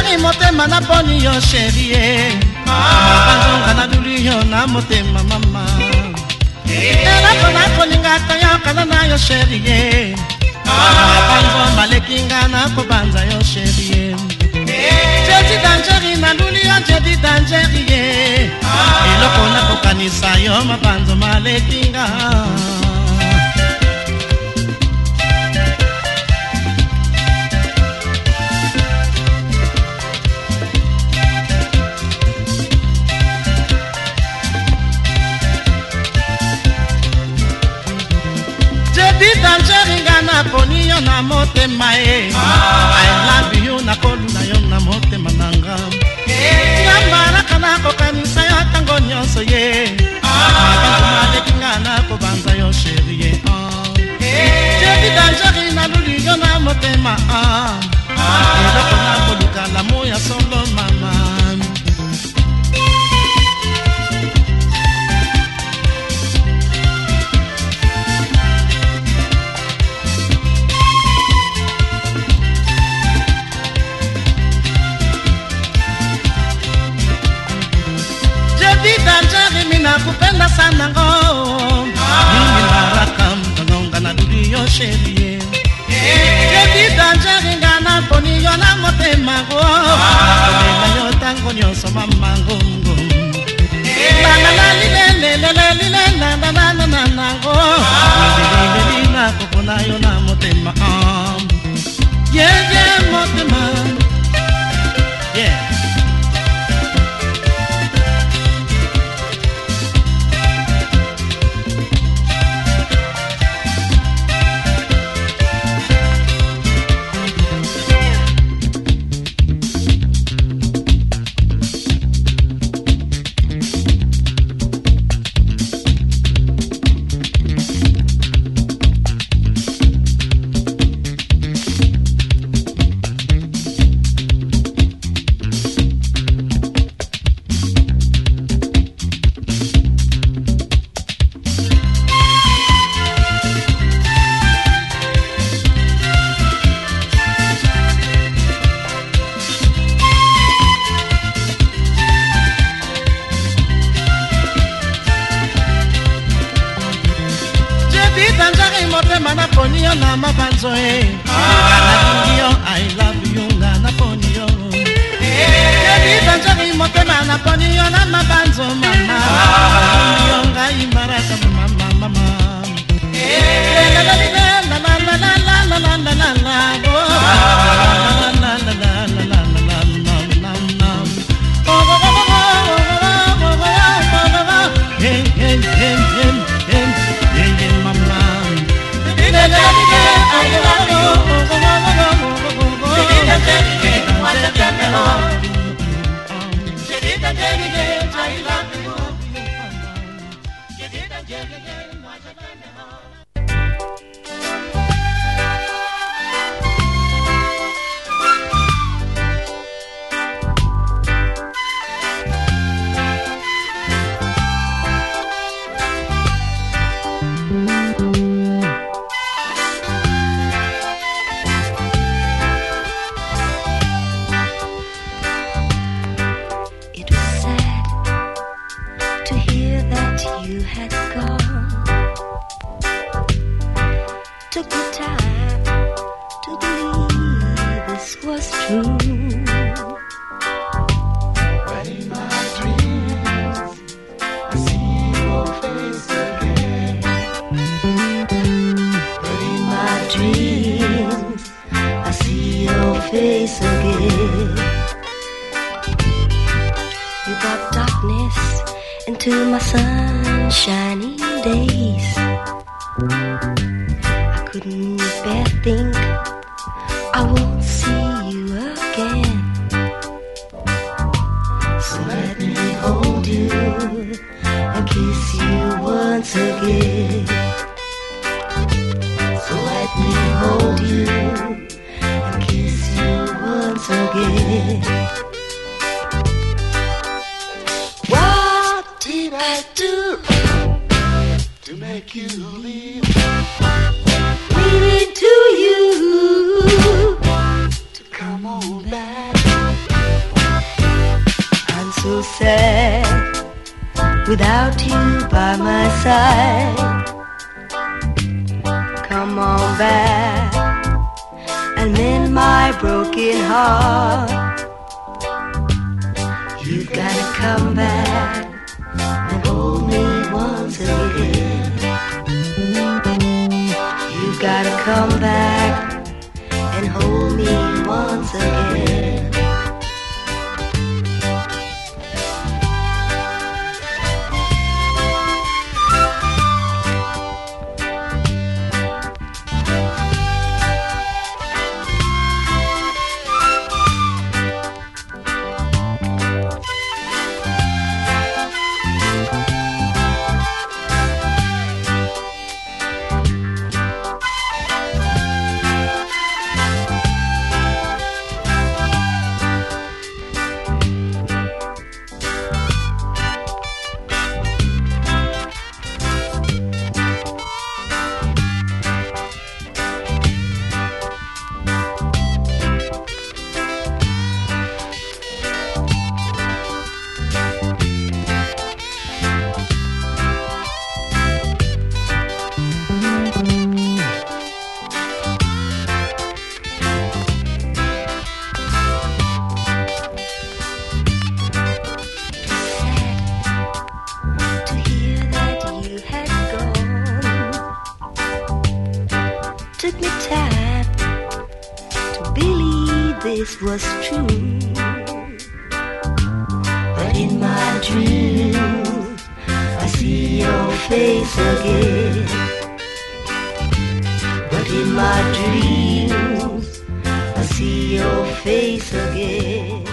danjari motema na poni yo chérie. Mabanzonga na luli yo na motema mama. Ela kona koninga kaya kana na yo chérie. Mabanzo malekinga na kobanza yo chérie. Jedi danjari na luli yo jedi danjari. Eloko na kokanisa yo mabanzo malekinga. Danjeringa na poni yo na motema e. I love you na koluna yo na motema nanga. Ngambara kana kokanisa yo tango nyonso ye. Mabanzo malekinga na kobanza yo chérie. Jedi danjeri na luli yo na motema. Eloko na koluka lamu ya solo mama. Danjari mina kupenda sana ngo. Mimi baraka mtonga na duli yo chérie. Jedi danjari ngana poni yo na motema go. Na yo tango nyonso mama ngongo. La la la li le le le le li le la la la la la la go. Li na kopona yo na motema. Yeah yeah motema. Yeah. Mana poni yo na mabanzo e. I love you na poni yo. Jedi danjari motema na poni yo na mabanzo mama. Yo ngai baraka mama mama. La la la la la la la la la la la la. La la la la la la la la la. Hey hey hey hey hey hey mama. I love you. Into my sunshiny days, I couldn't bear think I won't see you again. So let me hold you and kiss you once again. So let me hold you and kiss you once again. Did I do to make you leave? Leave it to you to come on back. side. Come on back and mend my broken heart. You've gotta come back and hold me once again. You've gotta come back and hold me once again. Took me time to believe this was true, but in my dreams I see your face again. But in my dreams I see your face again.